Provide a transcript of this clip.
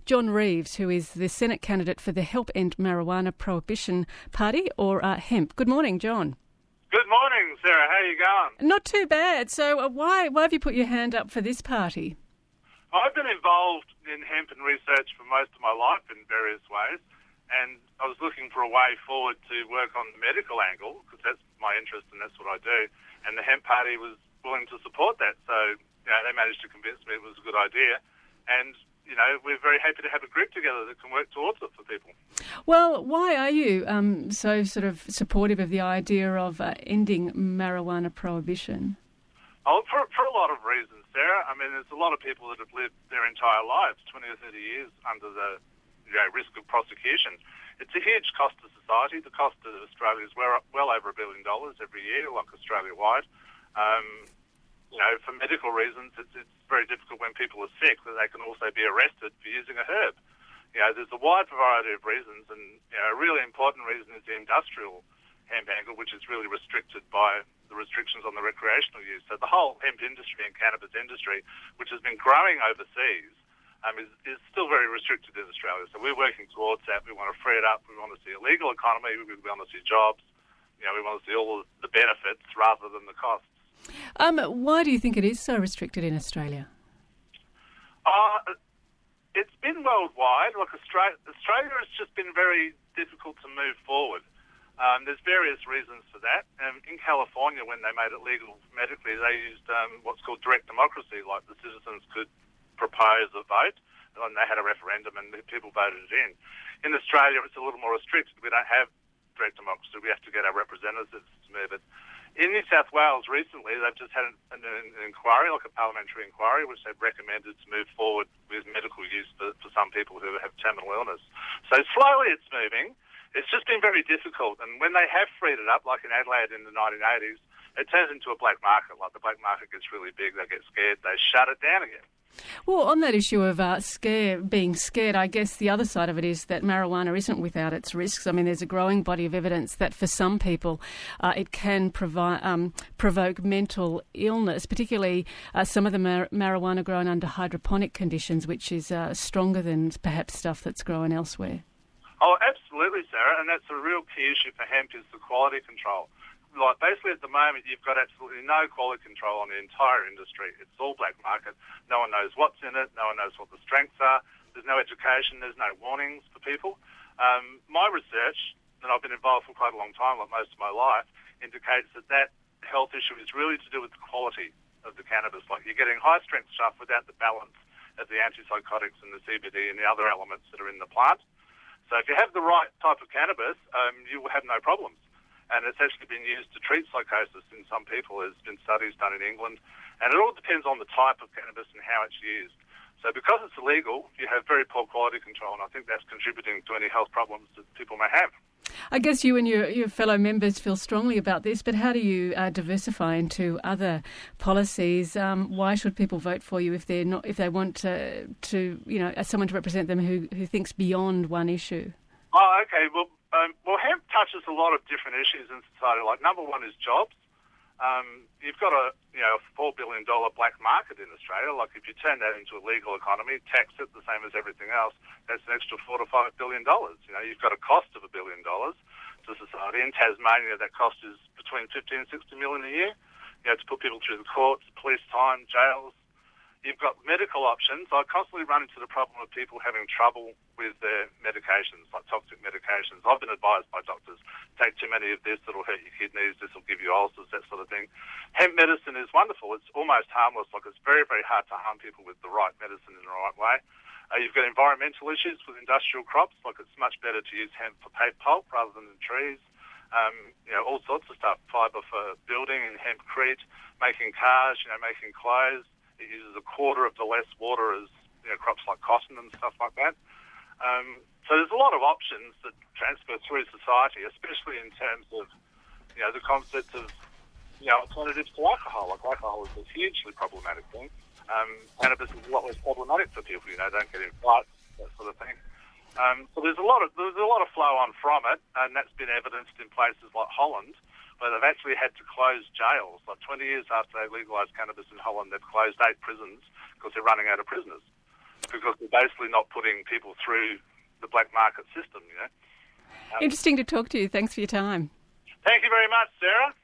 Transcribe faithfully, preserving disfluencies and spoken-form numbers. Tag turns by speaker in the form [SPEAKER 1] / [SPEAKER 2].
[SPEAKER 1] John Reeves, who is the Senate candidate for the Help End Marijuana Prohibition Party, or uh, HEMP. Good morning, John.
[SPEAKER 2] Good morning, Sarah. How are you going?
[SPEAKER 1] Not too bad. So uh, why why have you put your hand up for this party?
[SPEAKER 2] I've been involved in hemp and research for most of my life in various ways, and I was looking for a way forward to work on the medical angle, because that's my interest and that's what I do, and the hemp party was willing to support that. So, you know, they managed to convince me it was a good idea, and you know, we're very happy to have a group together that can work towards it for people.
[SPEAKER 1] Well, why are you um, so sort of supportive of the idea of uh, ending marijuana prohibition?
[SPEAKER 2] Oh, for, for a lot of reasons, Sarah. I mean, there's a lot of people that have lived their entire lives, twenty or thirty years, under the you know, risk of prosecution. It's a huge cost to society. The cost to Australia is well, well over a billion dollars every year, like Australia-wide. Um, You know, for medical reasons, it's, it's very difficult when people are sick that they can also be arrested for using a herb. You know, there's a wide variety of reasons, and you know, a really important reason is the industrial hemp angle, which is really restricted by the restrictions on the recreational use. So the whole hemp industry and cannabis industry, which has been growing overseas, um, is, is still very restricted in Australia. So we're working towards that. We want to free it up. We want to see a legal economy. We want to see jobs. You know, we want to see all the benefits rather than the costs.
[SPEAKER 1] Um, why do you think it is so restricted in Australia?
[SPEAKER 2] Uh, it's been worldwide. Look, Australia, Australia has just been very difficult to move forward. Um, there's various reasons for that. Um, in California, when they made it legal medically, they used um, what's called direct democracy, like the citizens could propose a vote, and they had a referendum and the people voted it in. In Australia, it's a little more restricted. We don't have direct democracy. We have to get our representatives to move it. In New South Wales recently, they've just had an, an, an inquiry, like a parliamentary inquiry, which they've recommended to move forward with medical use for, for some people who have terminal illness. So slowly it's moving. It's just been very difficult. And when they have freed it up, like in Adelaide in the nineteen eighties, it turns into a black market. Like the black market gets really big, they get scared, they shut it down again.
[SPEAKER 1] Well, on that issue of uh, scare, being scared, I guess the other side of it is that marijuana isn't without its risks. I mean, there's a growing body of evidence that for some people uh, it can provi- um, provoke mental illness, particularly uh, some of the mar- marijuana grown under hydroponic conditions, which is uh, stronger than perhaps stuff that's grown elsewhere.
[SPEAKER 2] Oh, absolutely, Sarah, and that's a real key issue for hemp is the quality control. Like basically at the moment, you've got absolutely no quality control on the entire industry. It's all black market. No one knows what's in it. No one knows what the strengths are. There's no education. There's no warnings for people. Um, my research, and I've been involved for quite a long time, like most of my life, indicates that that health issue is really to do with the quality of the cannabis. Like you're getting high-strength stuff without the balance of the antipsychotics and the C B D and the other elements that are in the plant. So if you have the right type of cannabis, um, you will have no problems. And it's actually been used to treat psychosis in some people. There's been studies done in England. And it all depends on the type of cannabis and how it's used. So because it's illegal, you have very poor quality control, and I think that's contributing to any health problems that people may have.
[SPEAKER 1] I guess you and your, your fellow members feel strongly about this, but how do you uh, diversify into other policies? Um, why should people vote for you if they're not if they want uh, to, you know, someone to represent them who, who thinks beyond one issue?
[SPEAKER 2] Oh, okay. Well, um, well, hemp touches a lot of different issues in society. Like number one is jobs. Um, you've got a you know a four billion dollar black market in Australia. Like if you turn that into a legal economy, tax it the same as everything else, that's an extra four to five billion dollars. You know, you've got a cost of a billion dollars to society. In Tasmania, that cost is between fifty and sixty million a year. You know, to put people through the courts, police time, jails. You've got medical options. I constantly run into the problem of people having trouble with their medications, like toxic medications. I've been advised by doctors, take too many of this, it'll hurt your kidneys, this will give you ulcers, that sort of thing. Hemp medicine is wonderful. It's almost harmless. Like it's very, very hard to harm people with the right medicine in the right way. Uh, you've got environmental issues with industrial crops. Like it's much better to use hemp for paper pulp rather than the trees. Um, you know, all sorts of stuff. Fibre for building and hempcrete, making cars, you know, making clothes. It uses a quarter of the less water as you know, crops like cotton and stuff like that. Um, so there's a lot of options that transfer through society, especially in terms of you know the concept of you know alternatives to alcohol. Like alcohol is a hugely problematic thing. Um, cannabis is a lot less problematic for people. You know, don't get in fights, that sort of thing. Um, so there's a lot of there's a lot of flow on from it, and that's been evidenced in places like Holland, where they've actually had to close jails. Like twenty years after they legalised cannabis in Holland, they've closed eight prisons because they're running out of prisoners. because they're basically not putting people through the black market system, you know. Um,
[SPEAKER 1] Interesting to talk to you. Thanks for your time.
[SPEAKER 2] Thank you very much, Sarah.